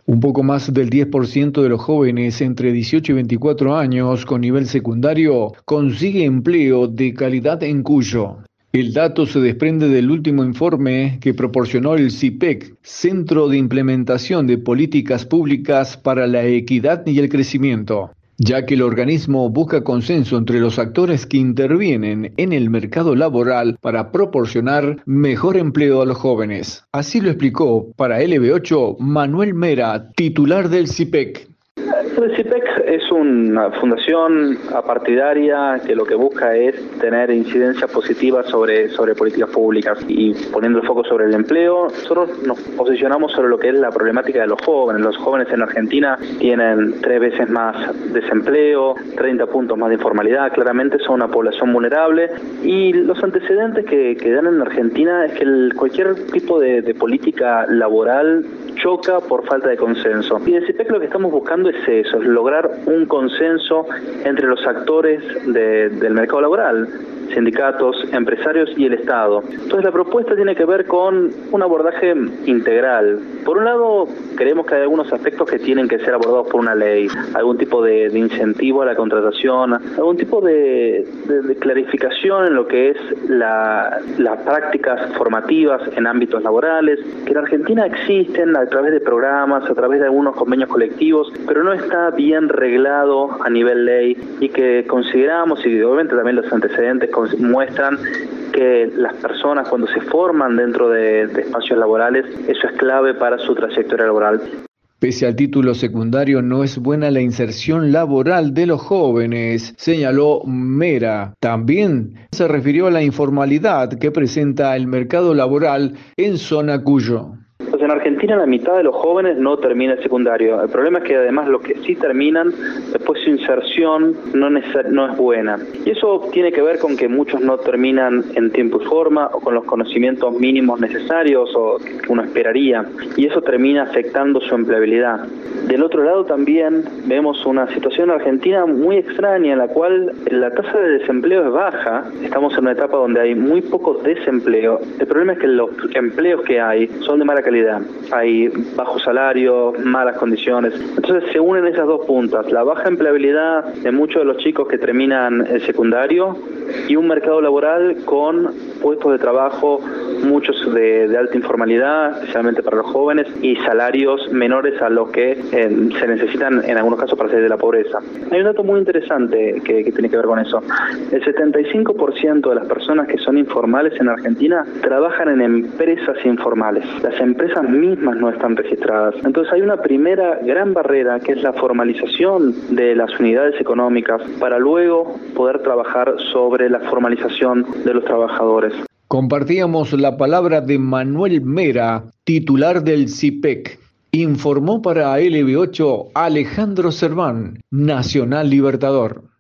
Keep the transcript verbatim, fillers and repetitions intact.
Un poco más del diez por ciento de los jóvenes entre dieciocho y veinticuatro años con nivel secundario consigue empleo de calidad en Cuyo. El dato se desprende del último informe que proporcionó el C I P E C, Centro de Implementación de Políticas Públicas para la Equidad y el Crecimiento, ya que el organismo busca consenso entre los actores que intervienen en el mercado laboral para proporcionar mejor empleo a los jóvenes. Así lo explicó para L B ocho Manuel Mera, titular del C I P E C. El C I P E C es una fundación apartidaria que lo que busca es tener incidencia positiva sobre, sobre políticas públicas y poniendo el foco sobre el empleo. Nosotros nos posicionamos sobre lo que es la problemática de los jóvenes. Los jóvenes en Argentina tienen tres veces más desempleo, treinta puntos más de informalidad, claramente son una población vulnerable y los antecedentes que, que dan en Argentina es que el, cualquier tipo de, de política laboral choca por falta de consenso. Y en C I P E C lo que estamos buscando es eso, es lograr un consenso entre los actores de, del mercado laboral, sindicatos, empresarios y el Estado. Entonces la propuesta tiene que ver con un abordaje integral. Por un lado, creemos que hay algunos aspectos que tienen que ser abordados por una ley, algún tipo de, de incentivo a la contratación, algún tipo de, de, de clarificación en lo que es la, las prácticas formativas en ámbitos laborales, que en Argentina existen a través de programas, a través de algunos convenios colectivos, pero no está bien reglado a nivel ley y que consideramos, y obviamente también los antecedentes muestran que las personas cuando se forman dentro de, de espacios laborales, eso es clave para su trayectoria laboral. Pese al título secundario, no es buena la inserción laboral de los jóvenes, señaló Mera. También se refirió a la informalidad que presenta el mercado laboral en zona Cuyo. Pues en Argentina la mitad de los jóvenes no termina el secundario. El problema es que además los que sí terminan, después su inserción no, neces- no es buena. Y eso tiene que ver con que muchos no terminan en tiempo y forma o con los conocimientos mínimos necesarios o que uno esperaría. Y eso termina afectando su empleabilidad. Del otro lado también vemos una situación en Argentina muy extraña en la cual la tasa de desempleo es baja. Estamos en una etapa donde hay muy poco desempleo. El problema es que los empleos que hay son de mala calidad. Hay bajos salarios, malas condiciones. Entonces se unen esas dos puntas, la baja empleabilidad de muchos de los chicos que terminan el secundario y un mercado laboral con puestos de trabajo, muchos de, de alta informalidad, especialmente para los jóvenes, y salarios menores a los que eh, se necesitan en algunos casos para salir de la pobreza. Hay un dato muy interesante que, que tiene que ver con eso. El setenta y cinco por ciento de las personas que son informales en Argentina trabajan en empresas informales. Las empresas mismas no están registradas. Entonces hay una primera gran barrera que es la formalización de las unidades económicas para luego poder trabajar sobre la formalización de los trabajadores. Compartíamos la palabra de Manuel Mera, titular del C I P E C. Informó para L B ocho Alejandro Serván, Nacional Libertador.